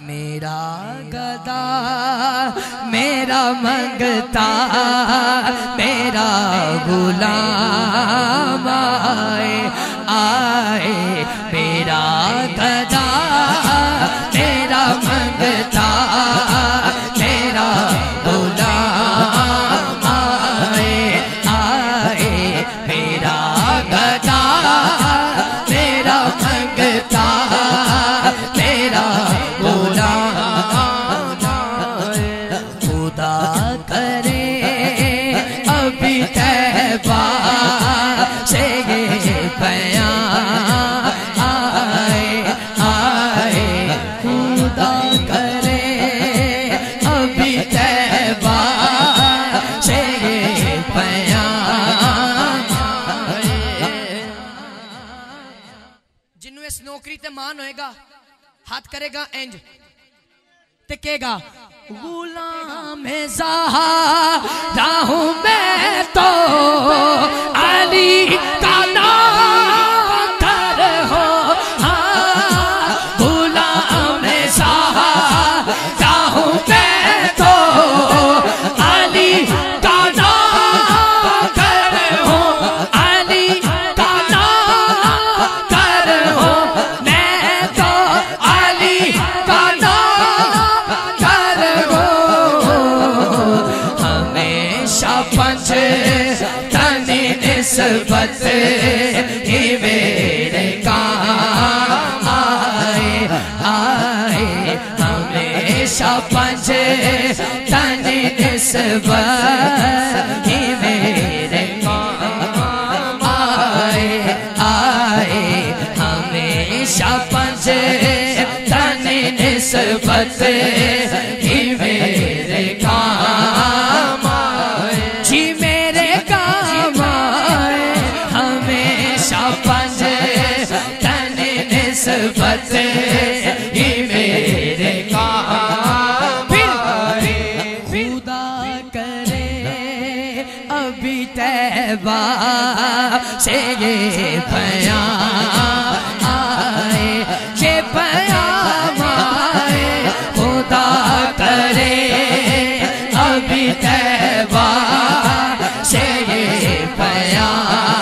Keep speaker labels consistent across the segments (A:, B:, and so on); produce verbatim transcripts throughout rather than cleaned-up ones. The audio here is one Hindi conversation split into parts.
A: मेरा गदा मेरा मंगता मेरा गुलाम आए आए मेरा गदा मेरा मंगता मेरा गुलाम आए आए मेरा गदा मेरा मंगता मेरा गुलाम खुदा करे अभी तैबा से ये बयां आए आए खुदा करे अभी तैबा से ये बयां जिन्हों इस नौकरी ते मान होएगा हाथ करेगा इंज ते कहेगा गुलाम ज़हरा हूं मैं तो अली का नौकर हो हाँ गुलाम ज़हरा हूं मैं तो अली का नौकर हो अली का नौकर हो मैं तो अली का पंच तनी निस्बत ही मेरे काम आए आए हमेशा पंच तनी निस्बत ही मेरे काम आए आए हमेशा पंच तनी निस्बत ही मेरे काम जी मेरे काम आए हमेशा पंज तने निस्बत ही मेरे काम आए खुदा करे अभी तैबा से ये बयां आए ये बयां आए खुदा करे अभी तैबा से ये बयां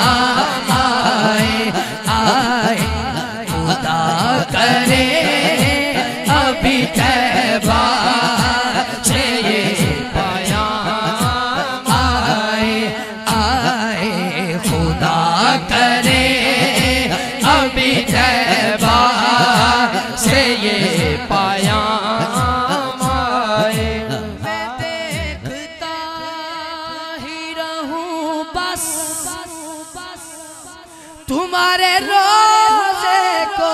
A: आए आए खुदा करे अभी तैबा से ये बयां आए आए खुदा करे अभी तैबा से ये बयां तुम्हारे रोज़े को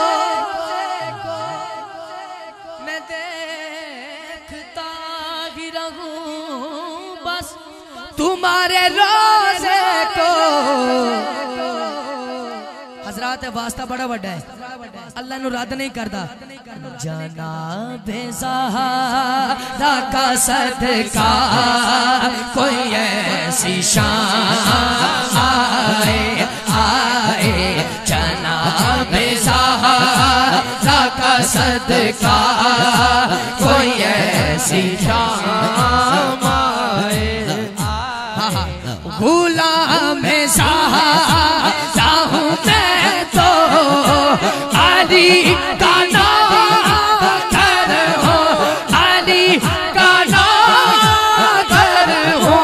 A: मैं देखता ही रहूं बस तुम्हारे रोज़े को हजरात वास्ता बड़ा बड़ा है अल्लाह नु रद्द नहीं करता जनाबे ज़हरा का सदका कोई ऐसी शान आए आए जनाबे ज़हरा का सदका कोई ऐसी शान आए गुलाम ज़हरा हूं मैं तो अली का नौकर हो अली का नौकर हो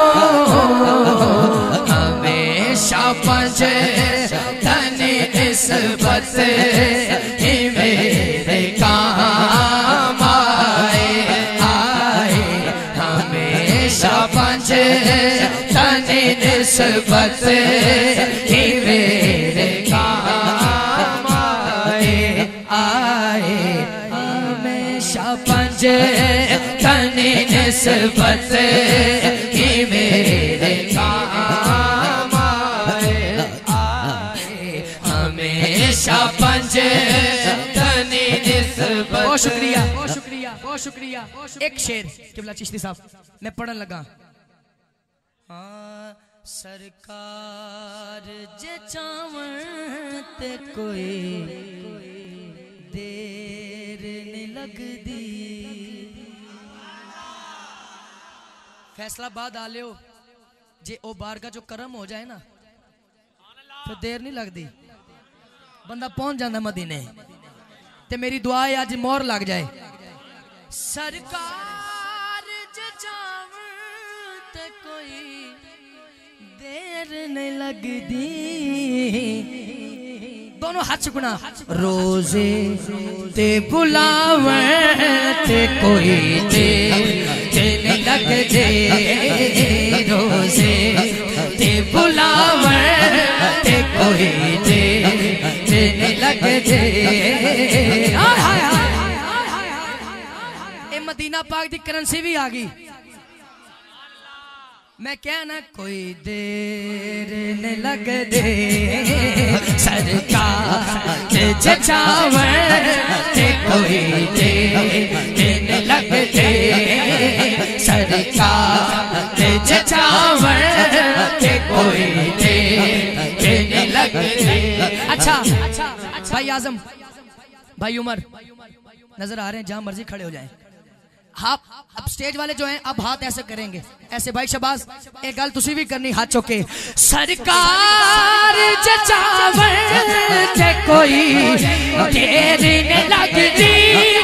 A: हमेशा पंज तने निस्बत ही मेरे काम आए आए हमेशा पंज तने निस्बत ही मेरे काम आए आए हमेशा पंज तने निस्बत ही मेरे काम आए आए हमेशा पंज तने निस्बत बहुत शुक्रिया बहुत शुक्रिया बहुत शुक्रिया एक शेर किबला चिश्ती साहब मैं पढ़न लगा हाँ सरकार जे चावण ते कोई देर नहीं लगदी। फैसलाबाद आ लियो जे ओ बारगा जो करम हो जाए ना फिर देर नहीं लगती, बंदा पहुंच जाता मदीने। ते मेरी दुआ है आज मोहर लग जाए। सरकार ते कोई देर नहीं लगती। दोनों हाथ चुकना। रोजे ते बुलावे ते कोई देर नहीं लगती। रोजे ते बुलावे ते कोई देर नहीं लगती। ए मदीना पाक दी करेंसी भी आ गई। मैं कहना कोई देर नहीं लगदे। सरकार जचावे ते कोई देर नहीं लगदे। सरकार जचावे ते कोई देर नहीं लगदे। अच्छा भाई आजम, भाई उमर नजर आ रहे हैं, जहां मर्जी खड़े हो जाएं। आप अब स्टेज वाले जो हैं अब हाथ ऐसे करेंगे, ऐसे। भाई शबाज एक गल तुसी भी करनी, हाथ चुके। सरकार जचावे ते कोई देर नहीं लगदी।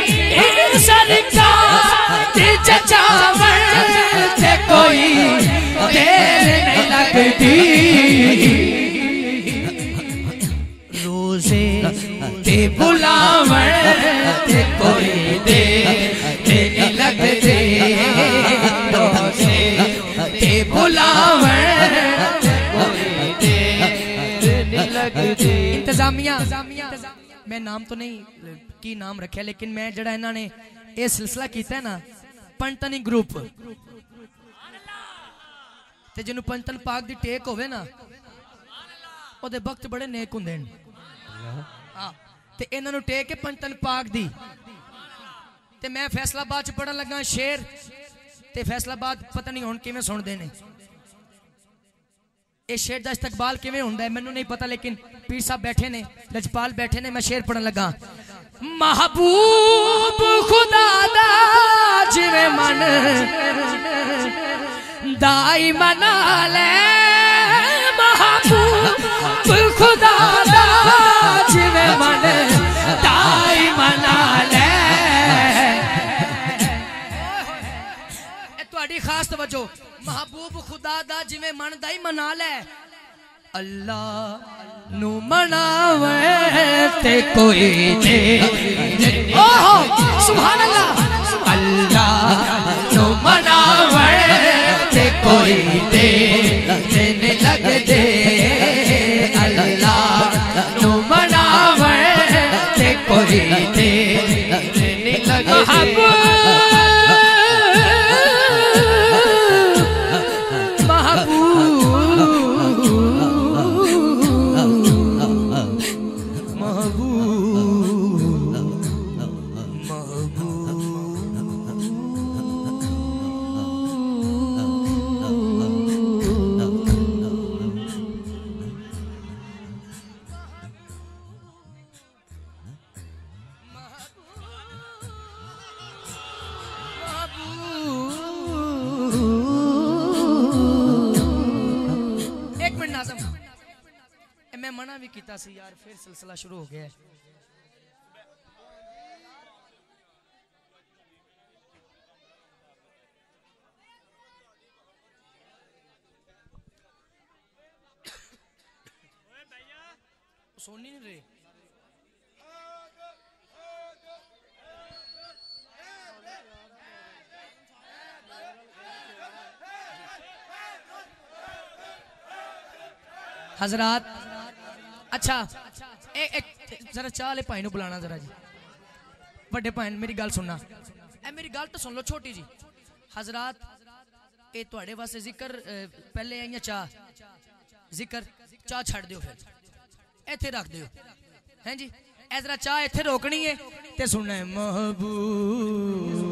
A: सरकार जचावे ते कोई देर नहीं लगदी। रोजे ते बुलावे ते कोई देर नहीं लगदे। रोजे ते बुलावे ते कोई देर नहीं लगदे। इंतजामिया, मैं नाम तो नहीं की नाम रखा, लेकिन मैं जड़ा इन्होंने ये सिलसिला किया है ना, पंटनी ग्रुप ते जिन्हों पंटन पाक दी टेक होवे ना ओदे वक्त बड़े नेक हुंदे ने। हाँ ते इन्हों टेक है पंटन पाक दी। ते मैं फैसलाबाद च पढ़न लगा शेर, ते फैसलाबाद पता नहीं हुण किवें सुनदे ने। इस शेर का इस्तकबाल किवें हुंदा है मैनूं नहीं पता, लेकिन पीर साहब बैठे ने, लजपाल बैठे ने, मैं शेर पढ़न लगा। महबूब खुदा दा जिवें मन दाई मना ले। महबूब खुदा दा जिवें मन दाई मना ले। खास तवज्जो। महबूब खुदा दा जिवें मन दा ही मना ले। अल्लाह नू मनावे ते कोई दे। ओहो सुभान अल्लाह। अल्लाह नू मनावे ते कोई दे नहीं लगदे। अल्लाह नू मनावे ते कोई दे नहीं लगदे। मैं मना भी किया सी यार, फिर सिलसिला शुरू हो गया है। सोनी नहीं रहे। हजरात अच्छा एक एक जरा चाह ले भाई बुलाना जरा जी। बड़े भाई मेरी गल सुनना, ए मेरी गल तो सुन लो छोटी जी। हजरात ये थोड़े वास्ते जिक्र पहले आइया चाह जिक्र चाह छड़ दियो फिर इत्थे रख दियो हैं जी। ए जरा चाह इत्थे रोकनी है ते सुनना है। महबूब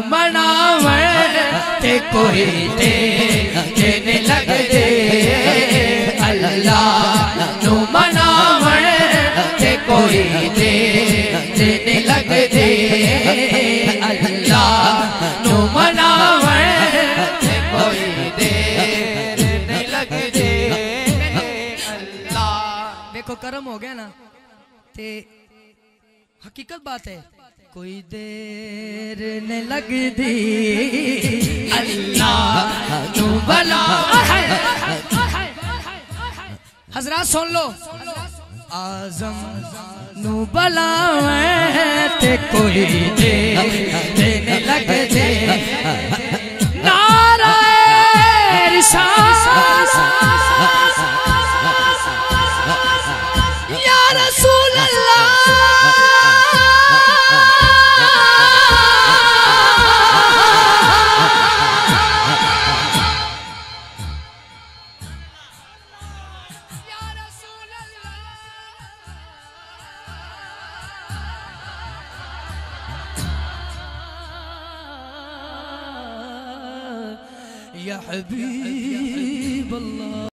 A: मनावण ते कोई ते जिन लग दे अल्लाह नू मनावण ते कोई ते जिन लग दे अल्लाह नू मनावण ते कोई ते जिन लग दे अल्लाह। देखो करम हो गया ना ते हकीकत बात है कोई देर न लगदी अल्लाह तू बला। हजरात सुन लो आजम नू बलावे ते कोई देर न लगदी नारा रिसालत या रसूल अल्लाह या हबीब अल्लाह।